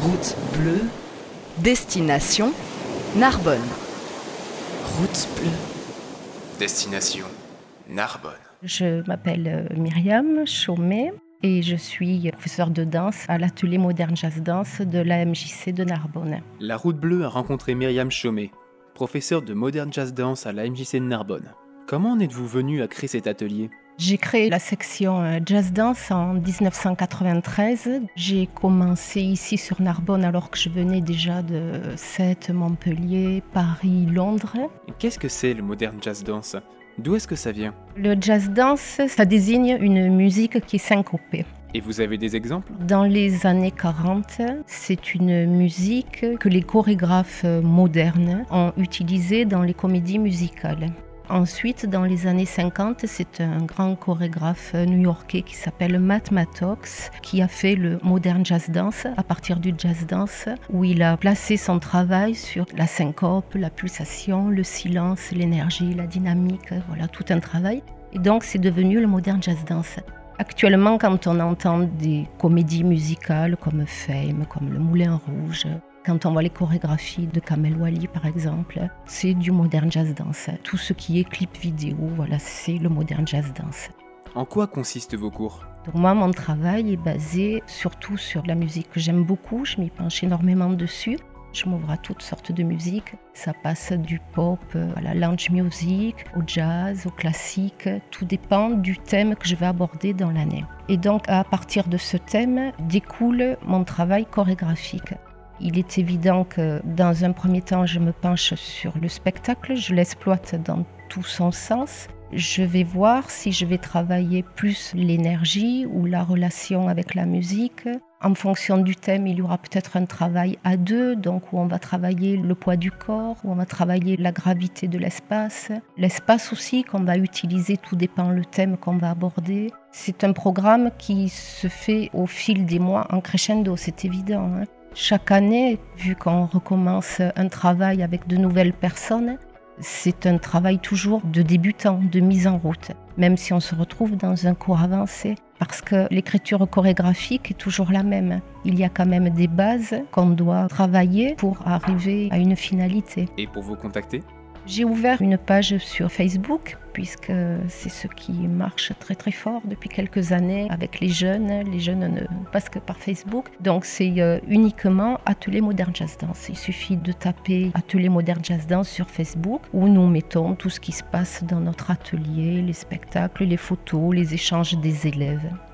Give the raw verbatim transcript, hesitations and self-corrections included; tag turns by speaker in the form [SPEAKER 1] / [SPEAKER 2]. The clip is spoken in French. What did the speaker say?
[SPEAKER 1] Route bleue, destination Narbonne. Route bleue.
[SPEAKER 2] Destination Narbonne.
[SPEAKER 3] Je m'appelle Myriam Chaumet et je suis professeure de danse à l'atelier Modern Jazz Dance de l'A M J C de Narbonne.
[SPEAKER 2] La Route bleue a rencontré Myriam Chaumet, professeure de Modern Jazz Dance à l'A M J C de Narbonne. Comment en êtes-vous venue à créer cet atelier ?
[SPEAKER 3] J'ai créé la section Jazz Dance en dix-neuf cent quatre-vingt-treize. J'ai commencé ici sur Narbonne alors que je venais déjà de Sète, Montpellier, Paris, Londres.
[SPEAKER 2] Qu'est-ce que c'est le Modern Jazz Dance ? D'où est-ce que ça vient ?
[SPEAKER 3] Le jazz dance, ça désigne une musique qui est syncopée.
[SPEAKER 2] Et vous avez des exemples ?
[SPEAKER 3] Dans les années quarante, c'est une musique que les chorégraphes modernes ont utilisée dans les comédies musicales. Ensuite, dans les années cinquante, c'est un grand chorégraphe new-yorkais qui s'appelle Matt Mattox qui a fait le Modern Jazz Dance à partir du jazz dance où il a placé son travail sur la syncope, la pulsation, le silence, l'énergie, la dynamique, voilà, tout un travail. Et donc, c'est devenu le Modern Jazz Dance. Actuellement, quand on entend des comédies musicales comme Fame, comme Le Moulin Rouge, quand on voit les chorégraphies de Kamel Wally, par exemple, c'est du Modern Jazz Dance. Tout ce qui est clip vidéo, voilà, c'est le Modern Jazz Dance.
[SPEAKER 2] En quoi consistent vos cours ?
[SPEAKER 3] Donc moi, mon travail est basé surtout sur la musique que j'aime beaucoup. Je m'y penche énormément dessus. Je m'ouvre à toutes sortes de musique. Ça passe du pop à la lounge music, au jazz, au classique. Tout dépend du thème que je vais aborder dans l'année. Et donc, à partir de ce thème, découle mon travail chorégraphique. Il est évident que dans un premier temps, je me penche sur le spectacle, je l'exploite dans tout son sens. Je vais voir si je vais travailler plus l'énergie ou la relation avec la musique. En fonction du thème, il y aura peut-être un travail à deux, donc où on va travailler le poids du corps, où on va travailler la gravité de l'espace. L'espace aussi qu'on va utiliser, tout dépend le thème qu'on va aborder. C'est un programme qui se fait au fil des mois en crescendo, c'est évident, hein. Chaque année, vu qu'on recommence un travail avec de nouvelles personnes, c'est un travail toujours de débutant, de mise en route, même si on se retrouve dans un cours avancé, parce que l'écriture chorégraphique est toujours la même. Il y a quand même des bases qu'on doit travailler pour arriver à une finalité.
[SPEAKER 2] Et pour vous contacter ?
[SPEAKER 3] J'ai ouvert une page sur Facebook, puisque c'est ce qui marche très très fort depuis quelques années avec les jeunes. Les jeunes ne passent que par Facebook. Donc c'est uniquement Atelier Modern Jazz Dance. Il suffit de taper Atelier Modern Jazz Dance sur Facebook, où nous mettons tout ce qui se passe dans notre atelier, les spectacles, les photos, les échanges des élèves.